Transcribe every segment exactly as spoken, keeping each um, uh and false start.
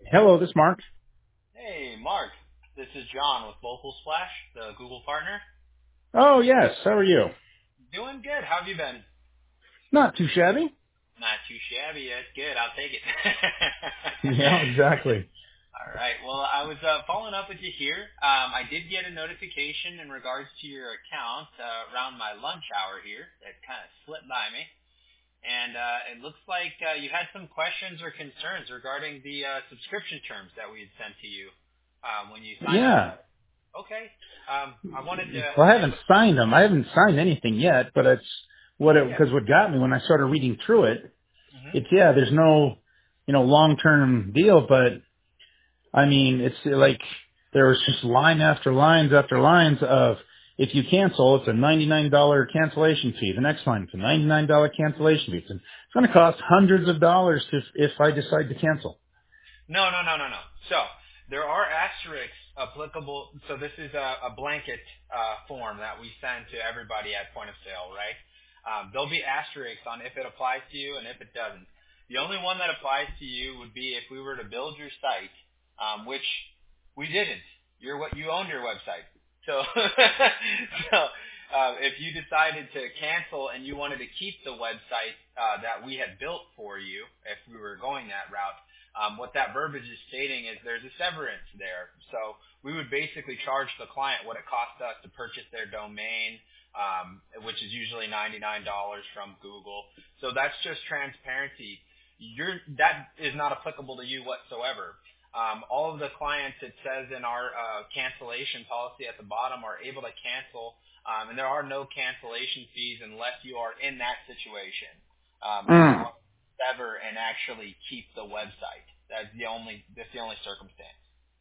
Hello, this is Mark. Hey, Mark. This is John with Local Splash, the Google partner. Oh, yes. How are you? Doing good. How have you been? Not too shabby. Not too shabby. That's good. I'll take it. Yeah, exactly. All right. Well, I was uh, following up with you here. Um, I did get a notification in regards to your account uh, around my lunch hour here. That kind of slipped by me. And uh, it looks like uh, you had some questions or concerns regarding the uh, subscription terms that we had sent to you uh, when you signed up. Yeah. Okay. Um, I wanted to Well, I have haven't a signed them. I haven't signed anything yet, but it's what it, yeah. because what got me when I started reading through it, hmm it's, yeah, there's no, you know, long-term deal, but I mean, it's like there was just line after lines after lines of if you cancel, it's a ninety-nine dollars cancellation fee. The next line, it's a ninety-nine dollars cancellation fee. It's it's going to cost hundreds of dollars if, if I decide to cancel. No, no, no, no, no. So there are asterisks applicable. So this is a, a blanket uh, form that we send to everybody at point of sale, right? Um, there'll be asterisks on if it applies to you and if it doesn't. The only one that applies to you would be if we were to build your site, um, which we didn't. You're what you owned your website. So, so uh, if you decided to cancel and you wanted to keep the website uh, that we had built for you, if we were going that route, um, what that verbiage is stating is there's a severance there. So we would basically charge the client what it cost us to purchase their domain, um, which is usually ninety-nine dollars from Google. So that's just transparency. You're, that is not applicable to you whatsoever. Um, all of the clients, it says in our uh, cancellation policy at the bottom, are able to cancel, um, and there are no cancellation fees unless you are in that situation, um, and you Mm. want sever and actually keep the website. That's the only that's the only circumstance.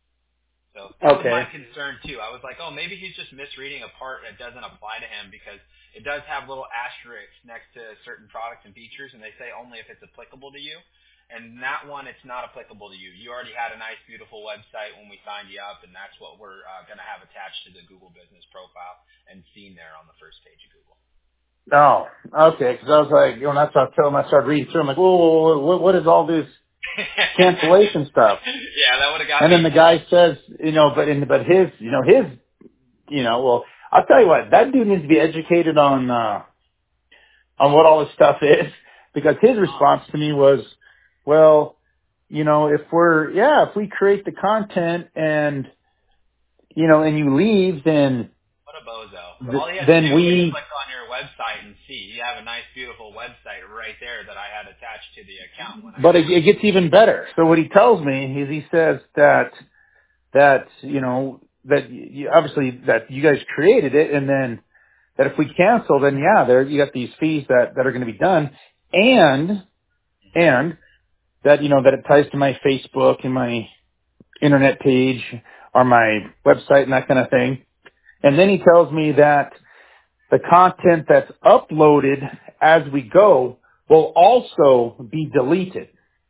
So that was my Okay. concern too. I was like, oh, maybe he's just misreading a part that doesn't apply to him because it does have little asterisks next to certain products and features, and they say only if it's applicable to you. And that one, it's not applicable to you. You already had a nice, beautiful website when we signed you up, and that's what we're uh, going to have attached to the Google Business Profile and seen there on the first page of Google. Oh, okay. Because I was like, when I started telling him, I started reading through. I'm like, whoa, whoa, whoa, what, what is all this cancellation stuff? Yeah, that would have got And me then the too. guy says, you know, but in but his, you know, his, you know, well, I'll tell you what, that dude needs to be educated on uh on what all this stuff is, because his Oh, response to me was, well, you know, if we're, yeah, if we create the content and you know, and you leave, then what a bozo. th- All he had to then do was we. click on your website and see. You have a nice, beautiful website right there that I had attached to the account when I But it, signed. it gets even better. So what he tells me is he says that that you know that you, obviously that you guys created it, and then that if we cancel, then yeah, there you got these fees that that are going to be done, and Mm-hmm. and that you know that it ties to my Facebook and my internet page or my website and that kind of thing. And then he tells me that the content that's uploaded as we go will also be deleted.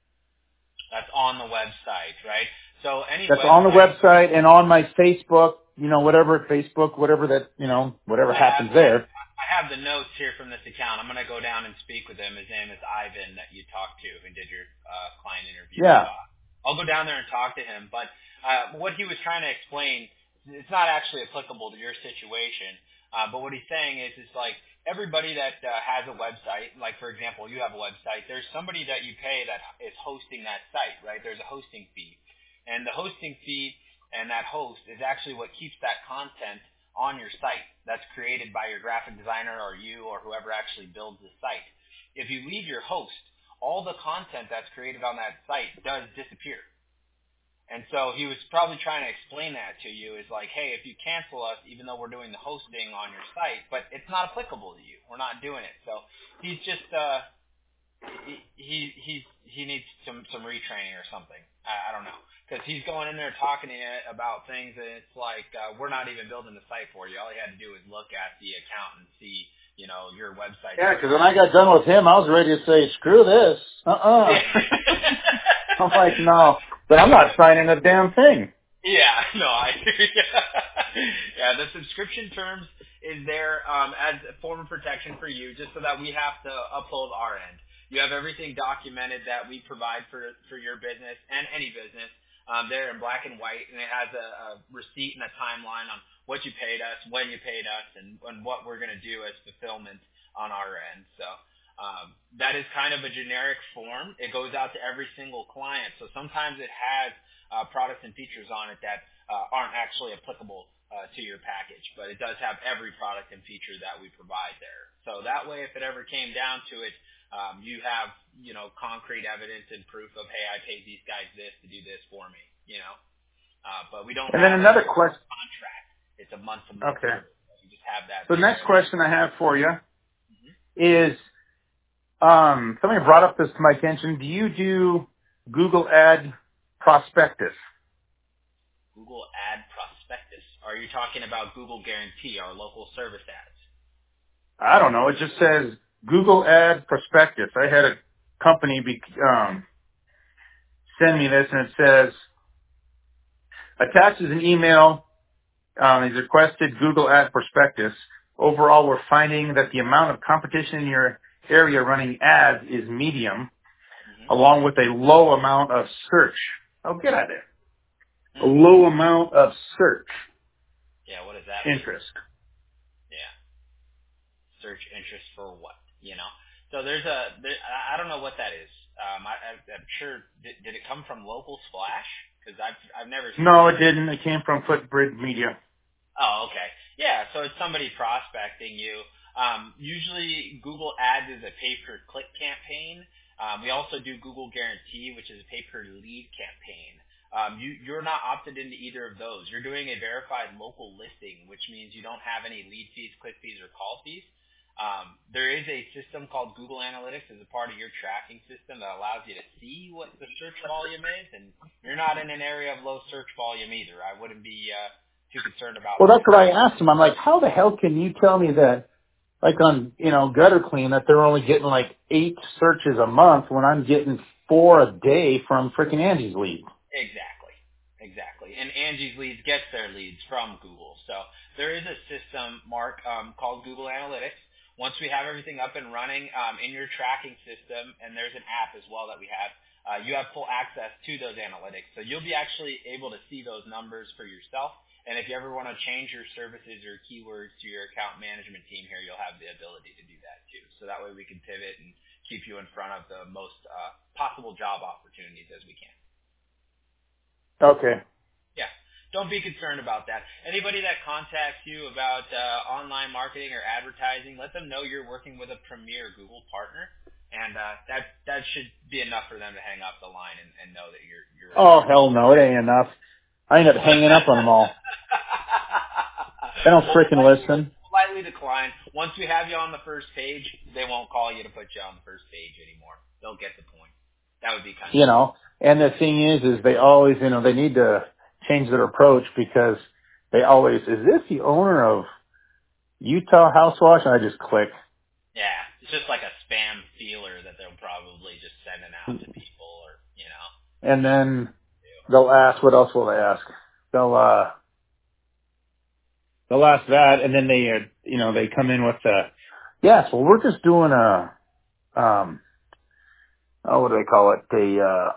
That's on the website, right? So any That's on the website, website and on my Facebook, you know, whatever Facebook, whatever that, you know, whatever I have happens there. I have the notes here from this account. I'm going to go down and speak with him. His name is Ivan that you talked to who did your uh, client interview with Yeah. Bob. I'll go down there and talk to him. But uh, what he was trying to explain, it's not actually applicable to your situation. Uh, but what he's saying is, it's like everybody that uh, has a website, like for example, you have a website, there's somebody that you pay that is hosting that site, right? There's a hosting fee. And the hosting fee and that host is actually what keeps that content on your site that's created by your graphic designer or you or whoever actually builds the site. If you leave your host, all the content that's created on that site does disappear. And so he was probably trying to explain that to you is like, hey, if you cancel us, even though we're doing the hosting on your site, but it's not applicable to you. We're not doing it. So he's just, uh, he, he, he's, he needs some, some retraining or something. I, I don't know. Because he's going in there talking to you about things, and it's like, uh, we're not even building the site for you. All he had to do was look at the account and see, you know, your website's Yeah, because when created. I got done with him, I was ready to say, screw this. Uh-uh. Yeah. I'm like, no. But I'm not signing a damn thing. Yeah, no, I hear you. Yeah, the subscription terms is there um, as a form of protection for you, just so that we have to uphold our end. You have everything documented that we provide for for your business and any business. um, there in black and white, and it has a, a receipt and a timeline on what you paid us, when you paid us, and, and what we're going to do as fulfillment on our end. So um, that is kind of a generic form. It goes out to every single client. So sometimes it has uh, products and features on it that uh, aren't actually applicable uh, to your package, but it does have every product and feature that we provide there. So that way, if it ever came down to it, um, you have, you know, concrete evidence and proof of, hey, I paid these guys this to do this for me, you know. Uh, but we don't And then have another a question. contract. It's a month-to-month Okay. service. You just have that So the there. next question I have for you Mm-hmm. is, um, somebody brought up this to my attention. Do you do Google Ad prospectus? Google Ad Prospectus. Are you talking about Google Guarantee, our local service ads? I don't know. It just says Google Ad prospectus. I had a company be, um, send me this, and it says, attaches an email. Um, he's requested Google Ad prospectus. Overall, we're finding that the amount of competition in your area running ads is medium, Mm-hmm. along with a low amount of search. Oh, get out of there. A Mm. low amount of search Yeah, what does that mean? interest. Yeah. Search interest for what, you know? So there's a, there, I I don't know what that is. Um, I, I, I'm sure, did, did it come from local Splash? Because I've, I've never seen No, it. it didn't. It came from Footbridge Media. Oh, okay. Yeah, so it's somebody prospecting you. Um, usually Google Ads is a pay-per-click campaign. Um, we also do Google Guarantee, which is a pay-per-lead campaign. Um, you, you're not opted into either of those. You're doing a verified local listing, which means you don't have any lead fees, click fees, or call fees. Um, there is a system called Google Analytics as a part of your tracking system that allows you to see what the search volume is, and you're not in an area of low search volume either. I wouldn't be uh, too concerned about Well, that's that. what I asked him. I'm like, how the hell can you tell me that, like on, you know, Gutter Clean, that they're only getting like eight searches a month when I'm getting four a day from frickin' Angie's lead? Exactly. Exactly. And Angie's Leads gets their leads from Google. So there is a system, Mark, um, called Google Analytics. Once we have everything up and running um, in your tracking system, and there's an app as well that we have, uh, you have full access to those analytics. So you'll be actually able to see those numbers for yourself. And if you ever want to change your services or keywords to your account management team here, you'll have the ability to do that too. So that way we can pivot and keep you in front of the most uh, possible job opportunities as we can. Okay. Yeah. Don't be concerned about that. Anybody that contacts you about uh, online marketing or advertising, let them know you're working with a premier Google partner, and uh, that that should be enough for them to hang up the line and, and know that you're you're. Oh, hell no. It ain't enough. I end up hanging up on them all. They don't Well, frickin' politely, listen. politely decline. Once we have you on the first page, they won't call you to put you on the first page anymore. They'll get the point. That would be kind of. You know, and the thing is, is they always, you know, they need to change their approach because they always, is this the owner of Utah House Wash? And I just click. Yeah, it's just like a spam feeler that they'll probably just sending out to people, or you know. And then they'll ask, what else will they ask? They'll, uh, they'll ask that, and then they, uh, you know, they come in with the, yes, well, we're just doing a, um, oh, what do they call it? They, uh,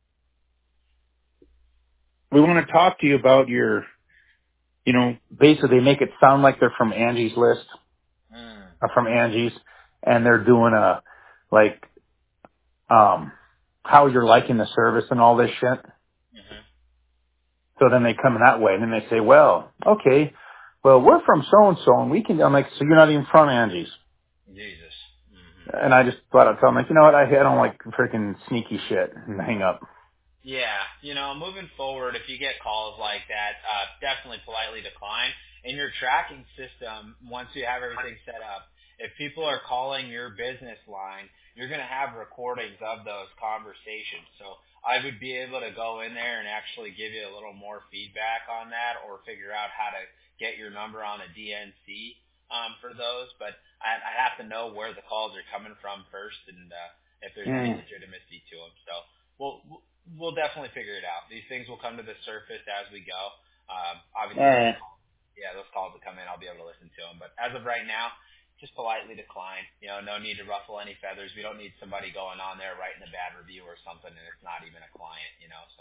we want to talk to you about your, you know, basically they make it sound like they're from Angie's List, Mm. or from Angie's, and they're doing a, like, um, how you're liking the service and all this shit. Mhm. So then they come in that way, and then they say, well, okay, well, we're from so-and-so, and we can, I'm like, so you're not even from Angie's. Jesus. Mhm. And I just thought I'd tell them, like, you know what, I, I don't like freaking sneaky shit, and hang up. Yeah, you know, moving forward, if you get calls like that, uh, definitely politely decline. In your tracking system, once you have everything set up, if people are calling your business line, you're going to have recordings of those conversations. So I would be able to go in there and actually give you a little more feedback on that, or figure out how to get your number on a D N C um, for those. But I, I have to know where the calls are coming from first, and uh, if there's any Mm. legitimacy to them. So we'll we'll definitely figure it out. These things will come to the surface as we go. Um, All obviously, those right. yeah, those calls will come in. I'll be able to listen to them. But as of right now, just politely decline. You know, no need to ruffle any feathers. We don't need somebody going on there writing a bad review or something, and it's not even a client. You know, so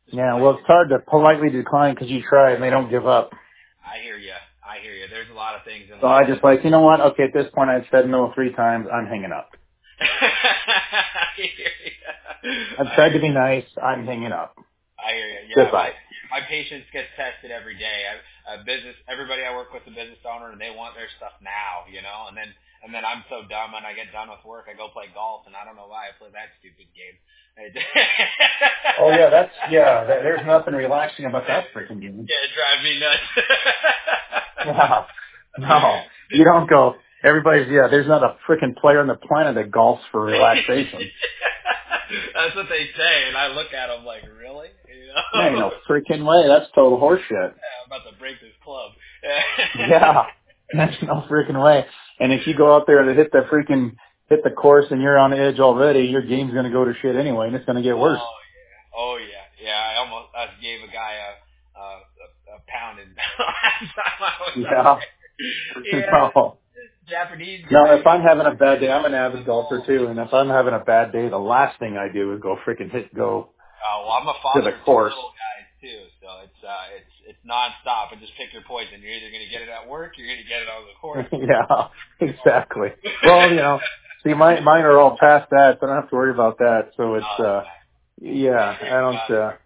Just Yeah, well, politely. it's hard to politely decline because you try and they don't give up. I hear you. I hear you. There's a lot of things in So I life that. just like, you know what? Okay, at this point I've said no three times. I'm hanging up. I hear you. I've I tried hear to you. be nice. I'm hanging up. I hear you. Yeah, my Goodbye. my patience gets tested every day. I, a business, everybody I work with, a business owner, and they want their stuff now, you know. And then and then I'm so dumb, and I get done with work, I go play golf, and I don't know why I play that stupid game. Oh yeah, that's, yeah, that, there's nothing relaxing about that freaking game. Yeah, it drives me nuts. Yeah. No, you don't go, everybody's, yeah, there's not a freaking player on the planet that golfs for relaxation. That's what they say, and I look at them like, really? You There ain't know? no freaking way. That's total horseshit. I'm about to break this club. Yeah. That's no freaking way. And if you go out there and hit the freaking, hit the course and you're on the edge already, your game's gonna go to shit anyway and it's gonna get worse. Oh yeah, oh yeah, yeah. I almost I gave a guy a a, a, a pound and last time I was out Yeah. there. Yeah, No. Japanese No, guy. if I'm having a bad day, I'm an avid golfer too, and if I'm having a bad day, the last thing I do is go freaking hit, go Oh well, I'm a to the father of two course. little guys too, so it's uh it's it's nonstop. And just pick your poison. You're either gonna get it at work, or you're gonna get it on the course. Yeah, exactly. Well, you know, see, mine, mine are all past that, so I don't have to worry about that. So it's, Oh, uh, yeah, I don't, uh,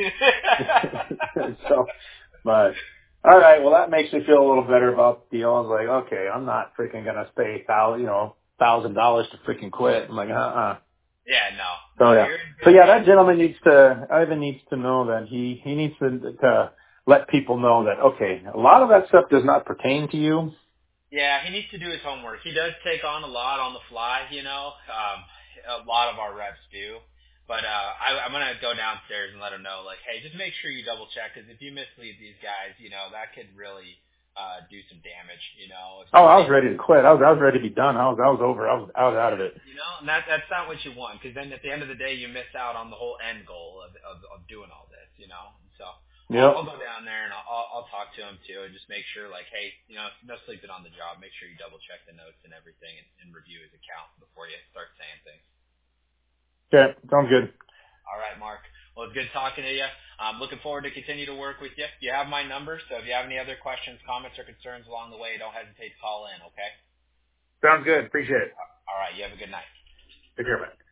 so, but, all right, well, that makes me feel a little better about the deal. I was like, okay, I'm not freaking gonna pay thou, you know, thousand dollars to freaking quit. I'm like, uh-uh. yeah, no, So no, yeah, you're in so good yeah, hands. that gentleman needs to, Ivan needs to know that he, he needs to, to let people know that, okay, a lot of that stuff does not pertain to you. Yeah, he needs to do his homework. He does take on a lot on the fly, you know. Um, a lot of our reps do. But uh, I, I'm going to go downstairs and let him know, like, hey, just make sure you double check, because if you mislead these guys, you know, that could really uh, do some damage, you know. If Oh, I somebody, was ready to quit. I was, I was ready to be done. I was, I was over. I was, I was out of it. you know, and that, that's not what you want, because then at the end of the day, you miss out on the whole end goal of, of, of doing all this, you know. And so Yep. I'll, I'll go down there and I'll, I'll, I'll talk to him too, and just make sure, like, hey, you know, no sleeping on the job. Make sure you double check the notes and everything, and, and review his account before you start saying things. Okay. Sounds good. All right, Mark. Well, it's good talking to you. I'm looking forward to continue to work with you. You have my number, so if you have any other questions, comments, or concerns along the way, don't hesitate to call in. Okay. Sounds good. Appreciate it. All right. You have a good night. Take care, man.